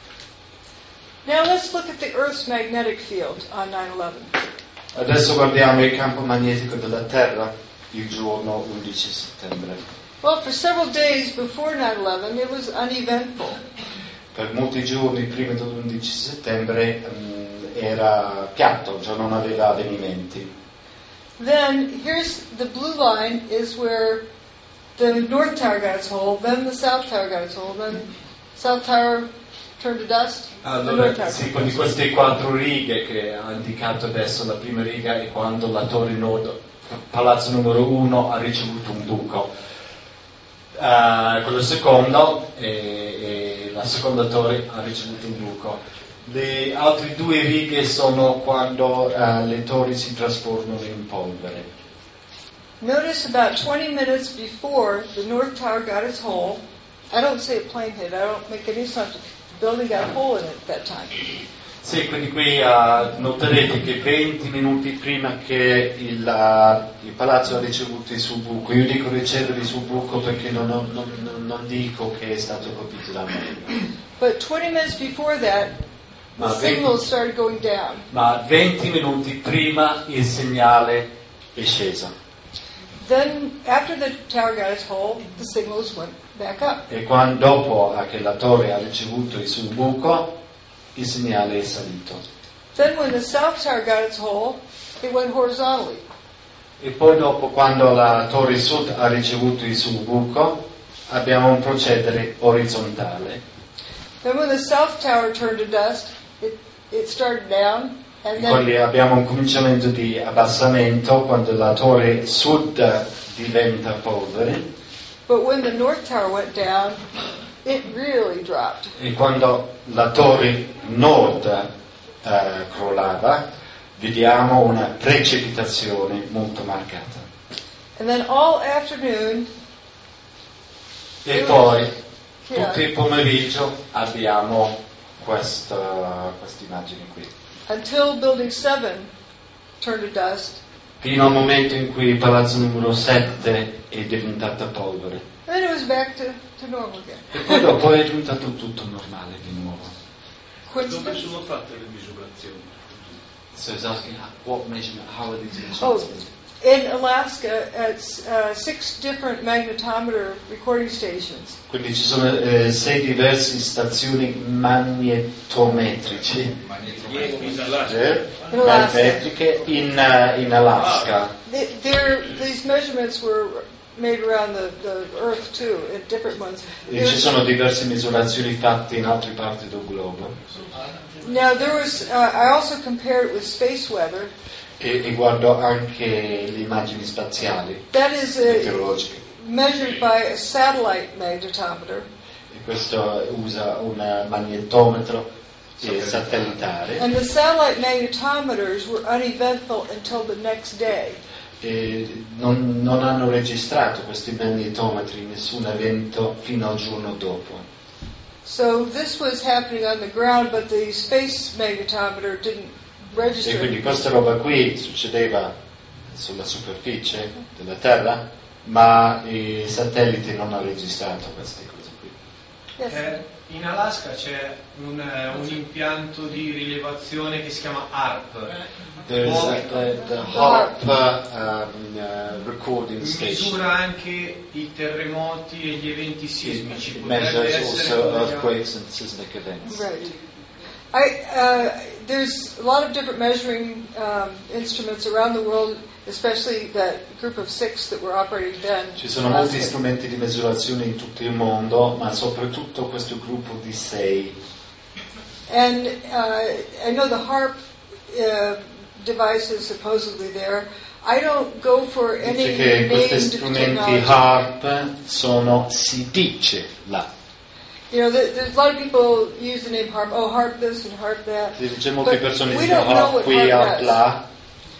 Now let's look at the Earth's magnetic field on 9/11. Adesso guardiamo il campo magnetico della Terra il giorno 11 settembre. Well, for several days before 9/11, it was uneventful. Per molti giorni prima dell'11 settembre era piatto, cioè non aveva avvenimenti. Then here's the blue line is where the North Tower got its hole, then the South Tower got its hole, then South Tower turned to dust. Allora, sì, con queste 4 righe che ha indicato adesso, la prima riga è quando la torre nord, palazzo numero 1, ha ricevuto un buco. Quello secondo, e la seconda torre ha ricevuto un buco. Le altre 2 righe sono quando le torri si trasformano in polvere. Notice about 20 minutes before the North Tower got its hole, I don't say a plane hit, I don't make any assumption. The building got a hole in it at that time. Sì, quindi qui noterete che 20 minuti prima che il palazzo ha ricevuto il suo buco, io dico ricevere il suo buco perché non dico che è stato colpito da me. But 20 minutes before that, the signal started going down. Ma 20 minuti prima il segnale è sceso. Then, after the tower got its hole, the signals went back up. E quando, dopo che la torre ha ricevuto il suo buco, il segnale è salito. Then, when the South Tower got its hole, it went horizontally. E poi dopo, quando la torre sud ha ricevuto il suo buco, abbiamo un procedere orizzontale. Then, when the South Tower turned to dust, it started down. And then, quindi abbiamo un cominciamento di abbassamento quando la torre sud diventa polvere. But when the North Tower went down, it really dropped. E quando la torre nord crollava, vediamo una precipitazione molto marcata. And then all afternoon, e poi tutto il pomeriggio abbiamo questa immagine qui. Until Building 7 turned to dust. Fino al momento in cui il palazzo numero 7 è diventata polvere. And then it was back to normal again. E poi dopo è diventato tutto normale di nuovo. Dove sono fatte le misurazioni? So he's asking what measurement, how are these measurements? Oh, in Alaska, at 6 different magnetometer recording stations. Quindi ci sono 6 diverse stazioni magnetometriche in Alaska. These measurements were made around the Earth too, in different ones. E ci sono diverse misurazioni fatte in altre parti del globo. Now there was, I also compared it with space weather. E guardo anche le immagini spaziali meteorologiche. Measured by a satellite magnetometer. E questo usa un magnetometro satellitare. And the satellite magnetometers were uneventful until the next day. E non hanno registrato questi magnetometri nessun evento fino al giorno dopo. So this was happening on the ground, but the space magnetometer didn't register. E quindi questa roba qui succedeva sulla superficie della Terra, ma i satelliti non hanno registrato queste cose qui. Yes. In Alaska c'è un impianto di rilevazione che si chiama HARP. The HARP recording station. Misura anche i terremoti e gli eventi sismici. It measures also earthquakes and seismic events. Right. There's a lot of different measuring instruments around the world, especially that group of 6 that were operating then. Ci sono molti strumenti di misurazione in tutto il mondo, ma soprattutto questo gruppo di 6. And I know the HARP device is supposedly there. I don't go for any Dice che questi named strumenti technology. HARP si dice là. You know, there's a lot of people use the name HARP. Oh, HARP this and HARP that. C'è molte But persone che we dicono don't know HARP what qui, HARP HARP does. là.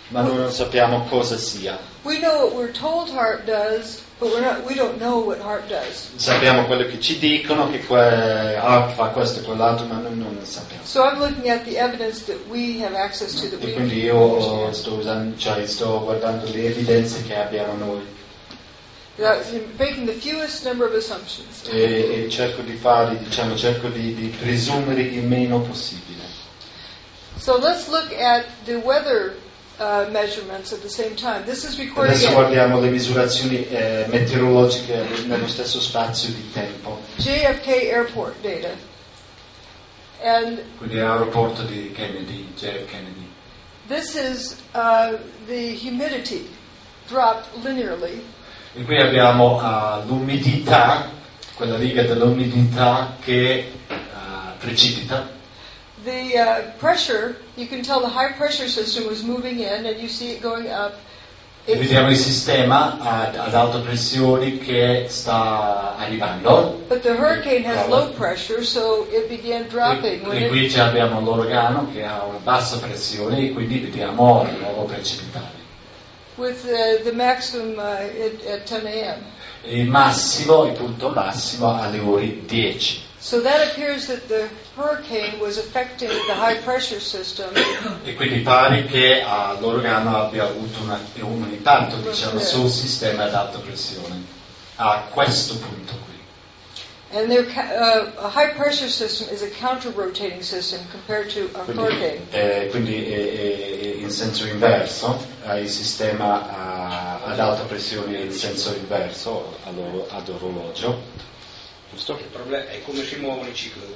ma noi non sappiamo cosa sia. We know what we're told heart does, but we don't know what heart does. Sappiamo quello che ci dicono, che heart fa questo e quell'altro, ma noi non ne sappiamo. So I'm looking at the evidence that we have access to, that E we quindi io sto guardando le evidenze che abbiamo noi. Making the fewest number of assumptions. E cerco di presumere il meno possibile. So let's look at the weather measurements at the same time. This is recording. Adesso guardiamo le misurazioni meteorologiche nello stesso spazio di tempo. JFK Airport data. And Quindi l'aeroporto di Kennedy, JF Kennedy. This is the humidity dropped linearly. E qui abbiamo l'umidità, quella riga dell'umidità che precipita. The pressure, you can tell the high pressure system was moving in and you see it going up. E vediamo il sistema ad alta pressione che sta arrivando. But the hurricane has low pressure, so it began dropping. E qui abbiamo l'uragano che ha una bassa pressione e quindi vediamo di nuovo precipitare. With the maximum at 10 a.m. Il punto massimo alle ore 10. So that appears that the hurricane was affecting the high pressure system. E quindi pare che l'uragano abbia avuto un impatto, sul sistema ad alta pressione a questo punto qui. And a high pressure system is a counter-rotating system compared to a hurricane. Quindi in senso inverso, il sistema ad alta pressione in senso inverso ad orologio. Giusto? Il problema è come si muovono i cicloni.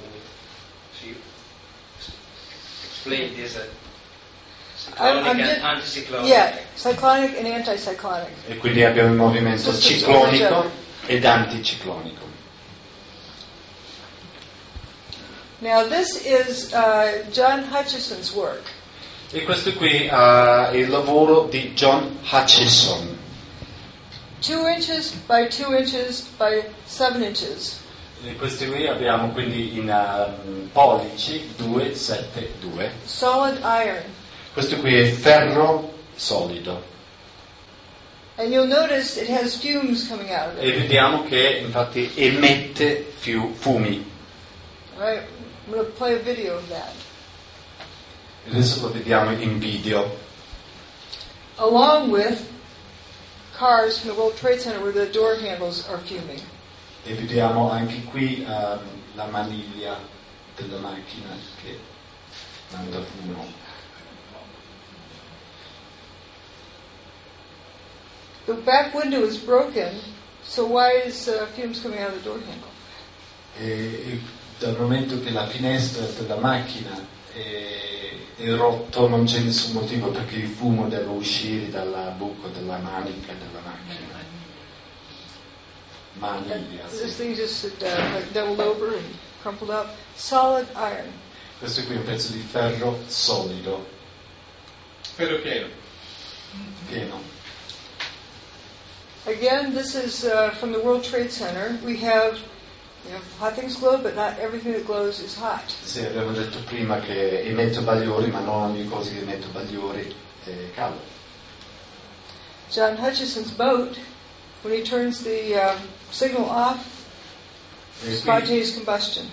Explain this. Cyclonic and anticyclonic. Yeah, cyclonic and anticyclonic. E quindi abbiamo il movimento ciclonico ed anticiclonico. Now this is John Hutchison's work. E questo qui è il lavoro di John Hutchison. 2 inches by 2 inches by 7 inches. E questi qui abbiamo quindi in pollici 2, 7, 2. Solid iron. Questo qui è ferro solido. And you'll notice it has fumes coming out of it. E vediamo che infatti emette fumi. Right. I'm going to play a video of that. Adesso lo vediamo in video. Along with cars from the World Trade Center where the door handles are fuming. E vediamo anche qui la maniglia della macchina che manda fumo. The back window is broken, so why is fumes coming out of the door handle? E dal momento che la finestra della macchina è rotto non c'è nessun motivo perché il fumo deve uscire dalla buco della manica della macchina. Maniglia, sì. This thing just like doubled over and crumpled up. Solid iron. Questo qui è un pezzo di ferro solido. Ferro pieno. Pieno. Again, this is from the World Trade Center. We have hot things glow, but not everything that glows is hot. Sì, abbiamo detto prima che emette bagliori, ma non ogni cosa che emette bagliori è caldo. John Hutchison's boat, when he turns the signal off, spontaneous combustion.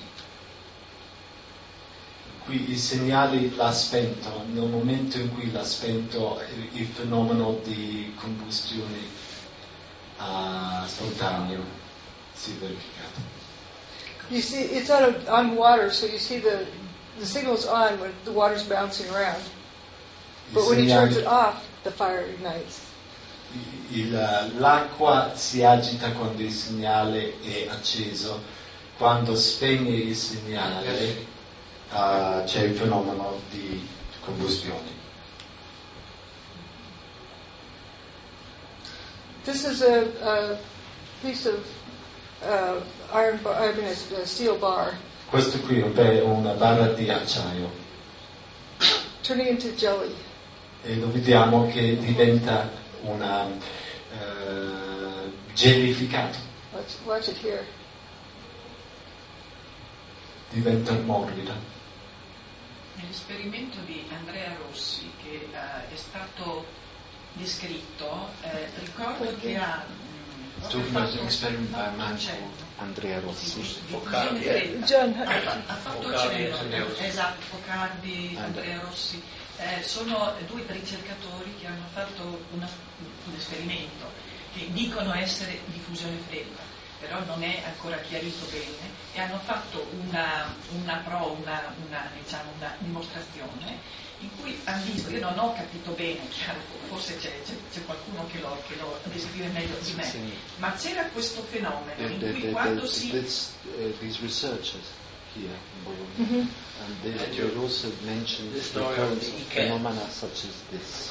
Qui il segnale l'ha spento, nel momento in cui l'ha spento il fenomeno di combustione spontaneo si è verificato. You see, it's on water, so you see the signal's on when the water's bouncing around. But when he turns it off, the fire ignites. L'acqua si agita quando il segnale è acceso. Quando spegne il segnale c'è il fenomeno di combustione. This is a piece of a steel bar. Questo qui è una barra di acciaio. Turning into jelly. E lo vediamo che diventa una gelificato. Watch it here. Diventa morbida. Nell'esperimento di Andrea Rossi, che è stato descritto, ricordo che ha Andrea Rossi, ha fatto cenno, esatto, Focardi, Andrea Rossi, sono due ricercatori che hanno fatto un esperimento che dicono essere diffusione fredda, però non è ancora chiarito bene, e hanno fatto una dimostrazione in cui hanno visto, io non ho capito bene, chiaro, forse c'è qualcuno che lo descrive meglio di me, ma c'era questo fenomeno in cui quando these researchers here in Bologna, and they also mentioned recurrent phenomena such as this.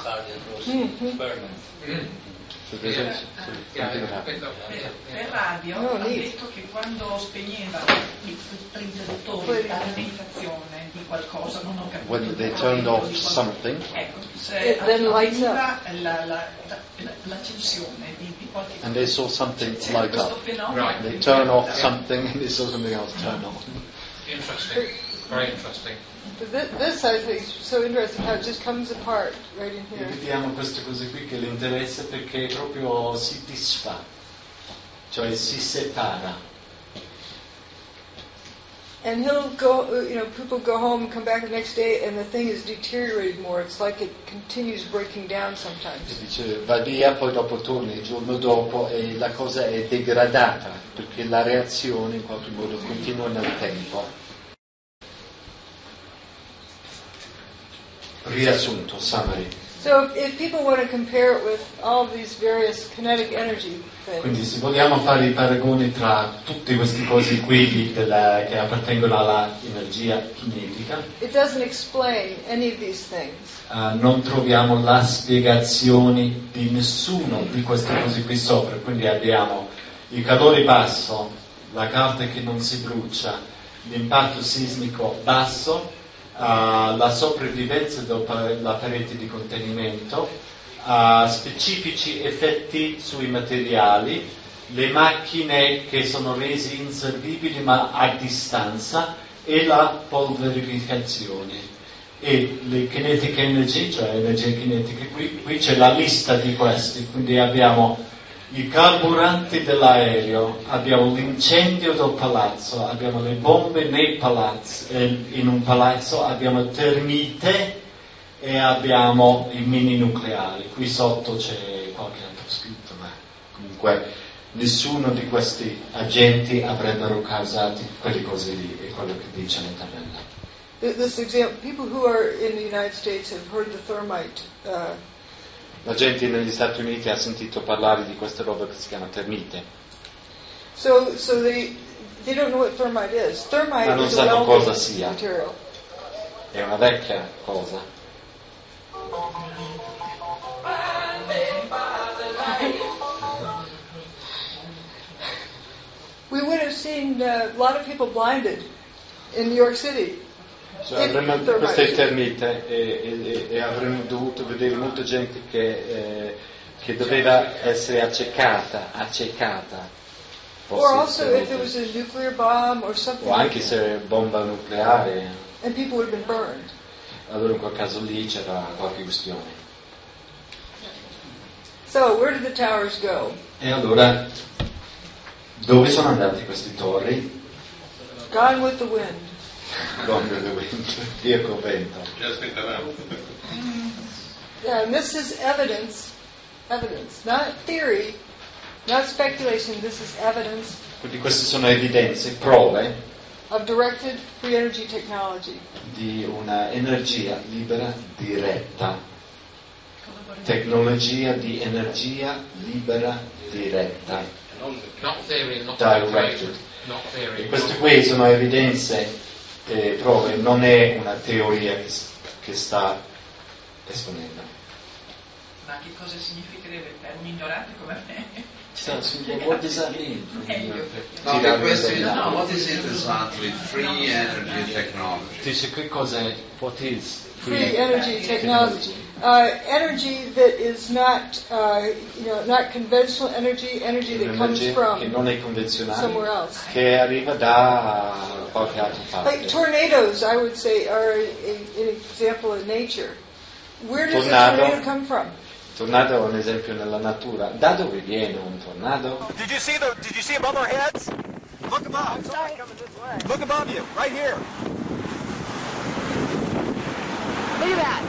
Per radio ha detto che quando spegnevano l'interruttore all'alimentazione di qualcosa, non ho capito, when they turned off something, l'accensione di qualche cosa. And they saw something light up. They turn off something and they saw something else turn on. Interesting. Very interesting. This I think is so interesting how it just comes apart right in here. Vediamo queste cose qui che le interessa perché proprio si disfa, cioè si separa. And he'll go, people go home, come back the next day, and the thing is deteriorated more. It's like it continues breaking down sometimes. Dice, va via, poi dopo torna il giorno dopo e la cosa è degradata perché la reazione in qualche modo continua nel tempo. Riassunto, summary. So if people want to compare it with all of these various kinetic energy things. Quindi se vogliamo fare i paragoni tra tutte queste cose qui che appartengono alla energia cinetica, it doesn't explain any of these things. Non troviamo la spiegazione di nessuno di queste cose qui sopra. Quindi abbiamo il calore basso, la carta che non si brucia, l'impatto sismico basso, la sopravvivenza dopo la parete di contenimento, specifici effetti sui materiali, le macchine che sono rese inservibili ma a distanza e la polverificazione e le kinetic energy, cioè energie kinetiche. Qui c'è la lista di questi, quindi abbiamo i carburanti dell'aereo, abbiamo l'incendio del palazzo, abbiamo le bombe nei palazzi, in un palazzo abbiamo termite e abbiamo i mini nucleari. Qui sotto c'è qualche altro scritto, ma comunque nessuno di questi agenti avrebbero causato quelle cose lì, è quello che dice la tabella. This example, people who are in the United States have heard the thermite. La gente negli Stati Uniti ha sentito parlare di questa roba che si chiama termite. So they don't know what thermite is. Thermite Ma non is a sanno cosa welded sia. material. È una vecchia cosa. We would have seen a lot of people blinded in New York City. Cioè, questo è il termite e avremmo dovuto vedere molta gente che doveva essere accecata. Or also if there was a nuclear bomb or something. O anche se bomba nucleare. And people would have been burned. Allora in quel caso lì c'era qualche questione. So where did the towers go? E allora dove sono andati questi torri? Gone with the wind. Gone with the wind, via col vento. And this is evidence, not theory, not speculation, this is evidence. Quindi queste sono evidenze, prove of directed free energy technology. Di una energia libera diretta. Tecnologia di energia libera diretta. Not theory, not directed. Not theory. E queste qui sono evidenze e prove, non è una teoria che sta esponendo. Ma che cosa significherebbe per un ignorante come me? What does that mean? No, the question is, what is it exactly free energy technology? Dice che cos'è? What is free energy technology? Energy that is not, not conventional energy that comes from che non è convenzionale, somewhere else. Che arriva da qualche altra parte. Like tornadoes, I would say, are an example of nature. Where does a tornado come from? Tornado è un esempio nella natura. Da dove viene un tornado? Did you see above our heads? Look above. I'm sorry. Look above you, right here. Look at that.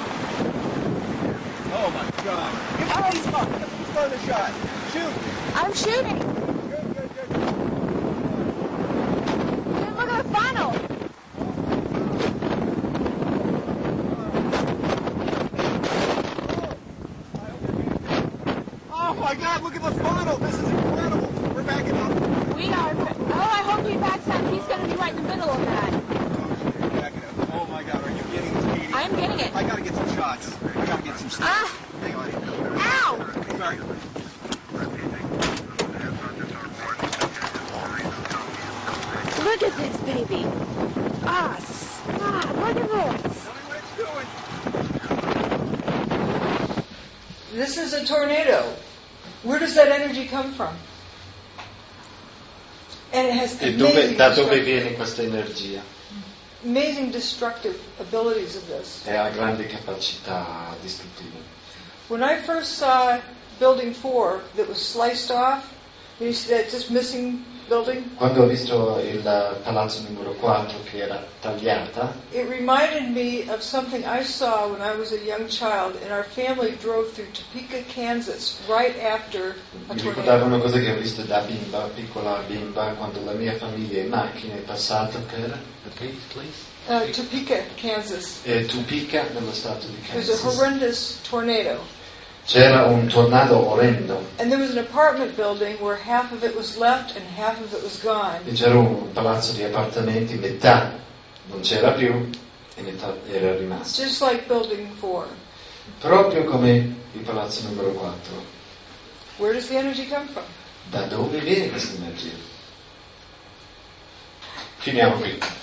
Oh my God. He's throwing the shot. Shoot. I'm shooting. Good. Dude, look at the funnel. Oh my God, look at the funnel. This is incredible. We're backing up. We are. Oh, I hope he backs up. He's going to be right in the middle of that. Oh my God, are you getting this, Katie? I'm getting it. I gotta get some shots. I gotta get some shots. Hang on. Ow! Sorry. Look at this, baby. Ah, look at this. Tell me what it's doing. This is a tornado. Where does that energy come from? And it has Da dove viene questa energia? amazing destructive abilities of this. E ha grandi capacità distruttive. When I first saw Building 4 that was sliced off, you see that just missing building? Quando ho visto il palazzo numero 4 che era tagliata, It reminded me of something I saw when I was a young child, and our family drove through Topeka, Kansas, right after a mi tornado. ricordava una cosa che ho visto da bimba, piccola bimba, quando la mia famiglia in macchina è passata per Topeka, Kansas. Topeka, nello stato di It was a Kansas. horrendous tornado. C'era un tornado orrendo And there was an apartment building where half of it was left and half of it was gone. e c'era un palazzo di appartamenti, metà non c'era più e metà era rimasto. Just like Building 4. Proprio come il palazzo numero 4. Where does the energy come from? Da dove viene questa energia? Finiamo qui.